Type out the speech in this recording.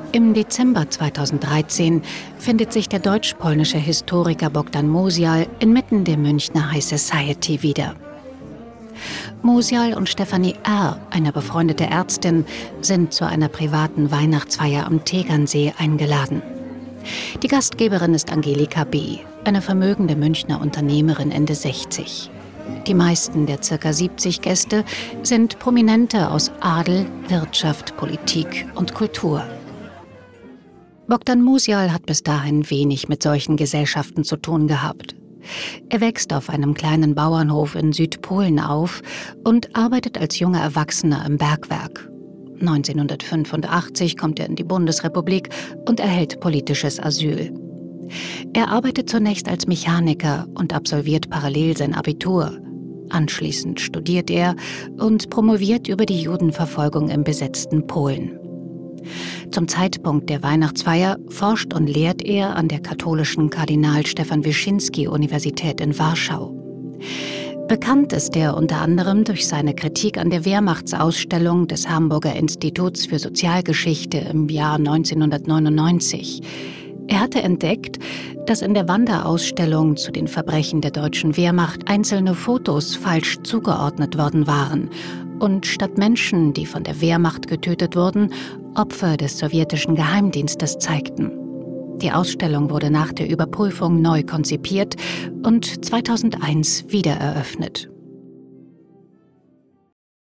Im Dezember 2013 findet sich der deutsch-polnische Historiker Bogdan Mosial inmitten der Münchner High Society wieder. Mosial und Stefanie R., eine befreundete Ärztin, sind zu einer privaten Weihnachtsfeier am Tegernsee eingeladen. Die Gastgeberin ist Angelika B., eine vermögende Münchner Unternehmerin Ende 60. Die meisten der ca. 70 Gäste sind Prominente aus Adel, Wirtschaft, Politik und Kultur. Bogdan Mosial hat bis dahin wenig mit solchen Gesellschaften zu tun gehabt. Er wächst auf einem kleinen Bauernhof in Südpolen auf und arbeitet als junger Erwachsener im Bergwerk. 1985 kommt er in die Bundesrepublik und erhält politisches Asyl. Er arbeitet zunächst als Mechaniker und absolviert parallel sein Abitur. Anschließend studiert er und promoviert über die Judenverfolgung im besetzten Polen. Zum Zeitpunkt der Weihnachtsfeier forscht und lehrt er an der katholischen Kardinal-Stefan-Wyszyński-Universität in Warschau. Bekannt ist er unter anderem durch seine Kritik an der Wehrmachtsausstellung des Hamburger Instituts für Sozialgeschichte im Jahr 1999. Er hatte entdeckt, dass in der Wanderausstellung zu den Verbrechen der deutschen Wehrmacht einzelne Fotos falsch zugeordnet worden waren und statt Menschen, die von der Wehrmacht getötet wurden, Opfer des sowjetischen Geheimdienstes zeigten. Die Ausstellung wurde nach der Überprüfung neu konzipiert und 2001 wiedereröffnet.